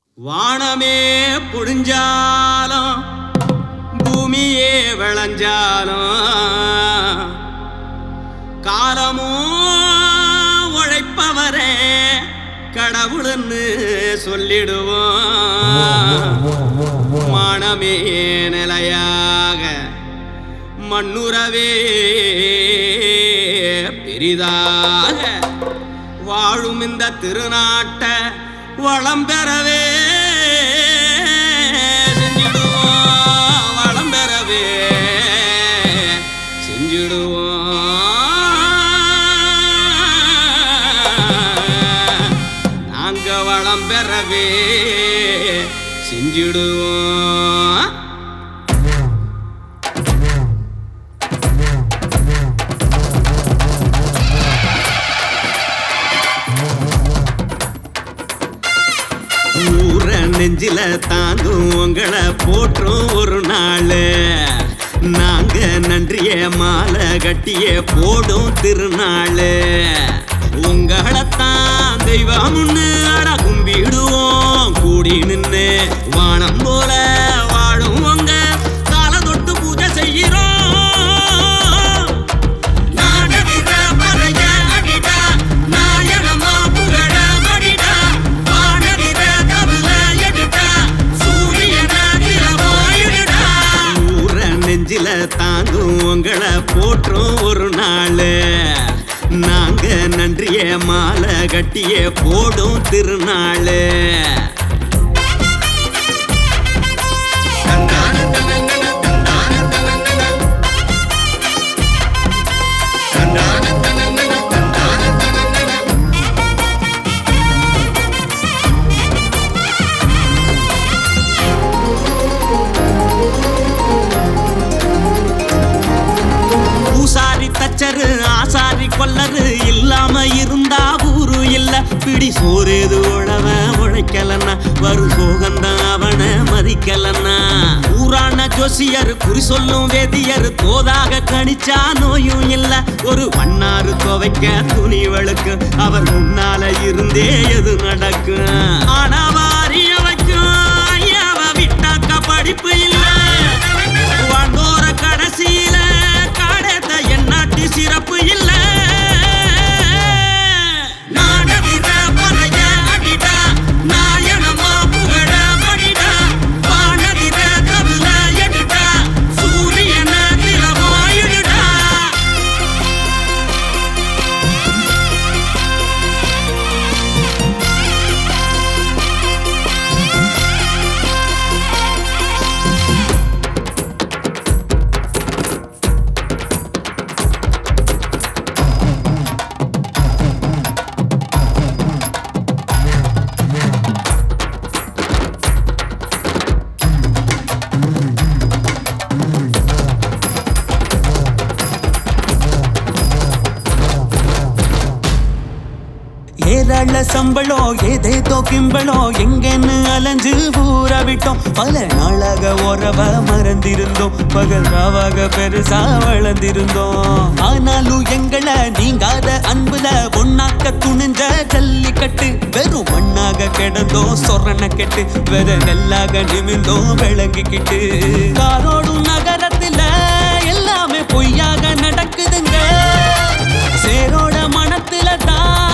வானமே புடிஞ்சாலும் பூமியே விளைஞ்சாலும் காலமும் உழைப்பவரே கடவுள்னு சொல்லிடுவோம். மானமே நிலையாக மண்ணுறவே பெரிதாக வாழும் இந்த திருநாட்டை வளம் பெறவே செஞ்சிடுவோம். வளம் பெறவே செஞ்சிடுவோம். நாங்க வளம் பெறவே செஞ்சிடுவோம். ஊர நெஞ்சில தாங்கும் உங்களை போற்றும் ஒரு நாள் நாங்க நன்றிய மாலை கட்டிய போடும் திருநாள். உங்களைத்தான் தெய்வம்னு அட கும்பிடுவோம். கூடி நின்று வானம் போல வாழும் உங்க கால தொட்டு பூஜை செய்கிறோம். தாங்கும் உங்களை போற்றும் ஒரு நாள் நாங்க நன்றிய மாலை கட்டிய போடும் திருநாள். தச்சரு ஆசாரி கொல்லரு இல்லாம இருந்தா ஊரு இல்ல. பிடி சோறேது உழவ உழைக்கலன்னா வரும் சோகந்தான் அவனை மதிக்கலன்னா. ஊரான ஜோசியர் குறி சொல்லும் வேதியர் தோதாக கணிச்சா நோயும் இல்ல. ஒரு மண்ணாறு துவைக்க துணி வழுக்கு அவர் முன்னால இருந்தே எது நடக்கும். ஆனாவா அறிய வைக்கும் ஐயாவ விட்டாக்க படிப்பு இல்ல. வாழ்ந்தோர கடைசியில காடத்த என்னாட்டி சிறப்பு இல்ல. ஏராள சம்பளம் ஏதேதோ கிம்பளம் எங்கன்னு அலைஞ்சு ஊற விட்டோம். பல நாளாக உறவ மறந்திருந்தோம். பகலாவாக பெருசா வளர்ந்திருந்தோம். ஆனாலும் எங்களை நீங்காத அன்புல ஒன்னாக்க துணிஞ்ச ஜல்லிக்கட்டு வெறும் மண்ணாக கிடந்தோம். சொரண கெட்டு வெற நெல்லாக நிமிந்தோம் விளங்கிக்கிட்டு. காரோடும் நகரத்துல எல்லாமே பொய்யாக நடக்குதுங்க. சேரோட மனத்துல தான்